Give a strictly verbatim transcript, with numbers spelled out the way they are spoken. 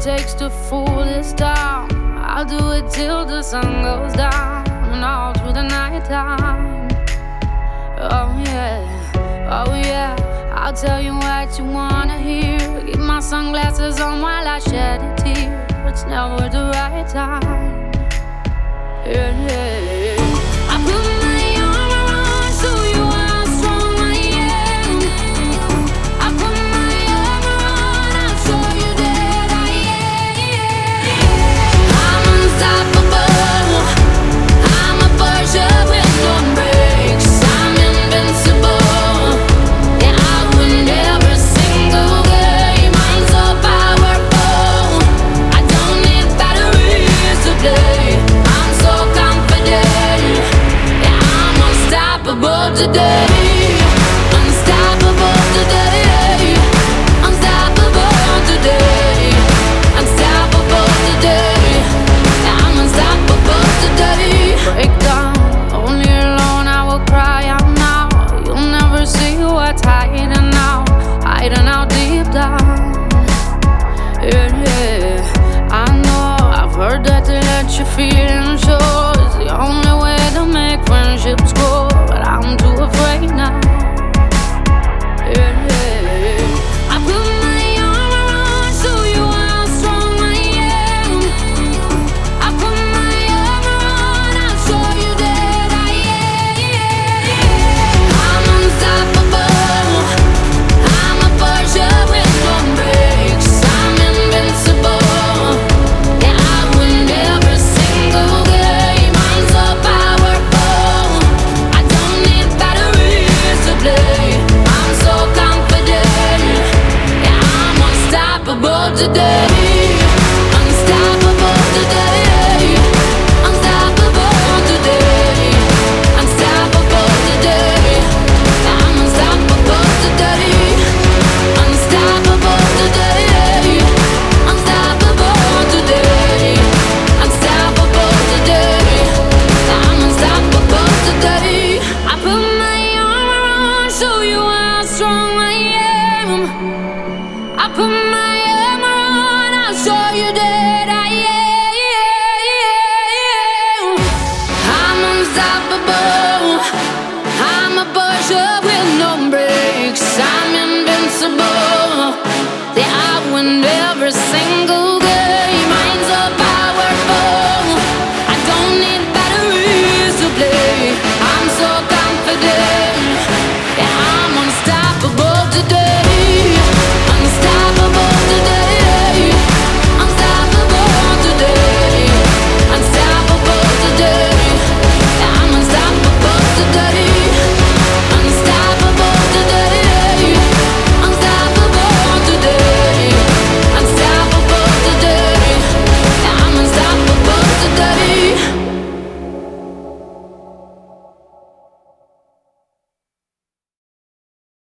takes to fool this town. I'll do it till the sun goes down and all through the night time. Oh yeah, oh yeah, I'll tell you what you wanna hear. Keep my sunglasses on while I shed a tear. It's never the right time. Yeah, yeah, yeah. I put my arm around, show you how strong I am. I put my arm around, I'll show you that I am. I'm unstoppable. I'm a Porsche with no brakes. I'm invincible. Yeah, I win every single game. I'm so powerful. I don't need batteries today. I'm so confident. Yeah, I'm unstoppable today. Unstoppable today. Unstoppable today. Unstoppable today. Yeah, I'm unstoppable today. Break down, only alone I will cry out now. You'll never see what's hiding out, hiding out deep down. Yeah, yeah, I know, I've heard that they let you feel